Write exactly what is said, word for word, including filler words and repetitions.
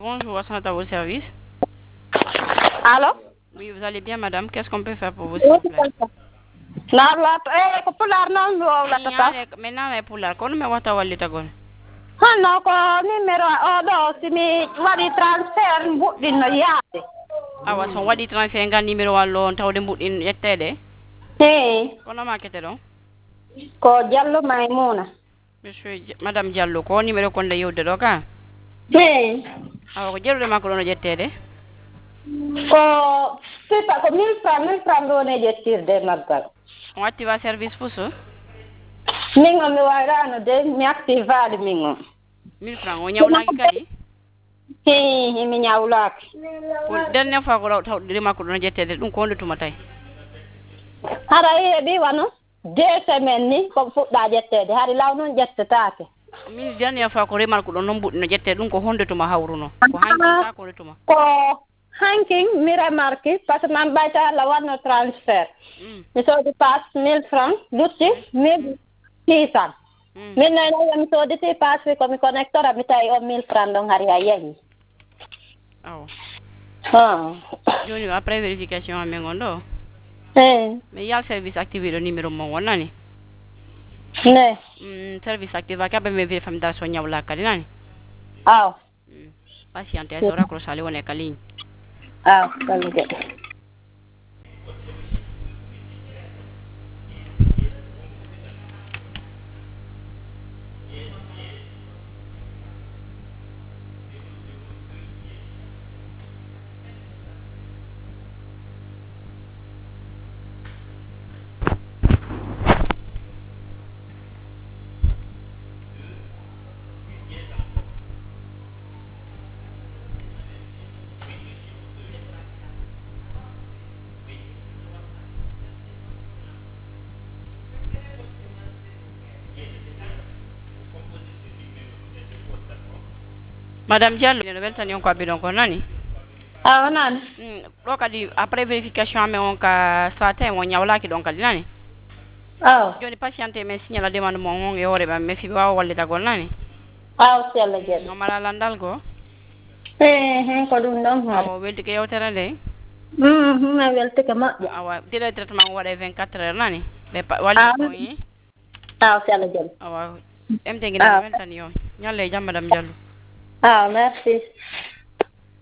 Bonjour, à à vos services. Allô? Oui, vous allez bien, madame. Qu'est-ce qu'on peut faire pour vous, s'il Oui, vous plaît? naar laat eh ko pular nan lo la tata. Maintenant, les poulards, qu'on me wata walli tagol. Hanno ko numéro o do simi wadi transfert mbuɗɗin no yaade. Awa, son waɗi transfert ngal numéro wallo on tawde mbuɗɗin yettede. Hey, Kono makete ɗon? ko Diallo Maimouna. Monsieur, Di- madame Diallo, ko numéro konde yewde ɗo ka? Hey, Awa, ko jeerude makko ɗon o jettede? ko sipa ko mille francs mille francs ɗo ne ƴettirde maggal. On activa service pour ça? Min o mi wayrano de mi activade min o. mille francs, o ñawlaki kadi? Hi, mi ñawlaki. Ko dernière fois ko raw tawde makko ɗon o jettede, ɗum ko hondutuma tawi? Hara heeɓi wano deux semaines ni ko fuɗɗa ƴettede hari law noon ƴettetake. Min dernière fois ko remarque ɗon noon mbuɗɗi no jettede ɗum ko hondutuma hawruno. Ko hanki sa ko hondutuma. Ko hanking mi remarque par ce que man ɓayta Allah wanno transfert. Mm. Mi soodi passe mille francs lutti mille six cent. Mm. Min noon mi sooditi passe komi connectora mi tawi o mille francs ɗon hari ha yeehi. Awa. Ah. Joni après vérification amen gon ɗo. Eh. Mais yal service activé ɗo numéro mon wonnani? Ne. Mm, service activé kaɓe mi vérifié fami dara so ñawla kadi nani? Aw. Mm. Patiente so raccroche ali wone ka ligne. Aw, kallude. Madame Diallo no weltani on ko abbi ɗon ko nani? Aw nani. Mm, ɗo kadi après vérification amen on ka stratin on ñawlaki ɗon kadi nani? Aw. Joni patiente men signala demande mon on e hoore ɓam mais fiɓe wawa wallitagol nani? Aw sella jeeɗo. No mala landal go? Eh, hen ko ɗum ɗon hoore. Awa welti ko yewtere nde? Mm, mi weltike moƴƴo. Awa délai traitement o waɗe vingt-quatre heures nani? ɓe walli ko yi? Aw sella jeeɗo. Awa M T guinan weltani on. Ñalle e jam madame Diallo. Ah, merci.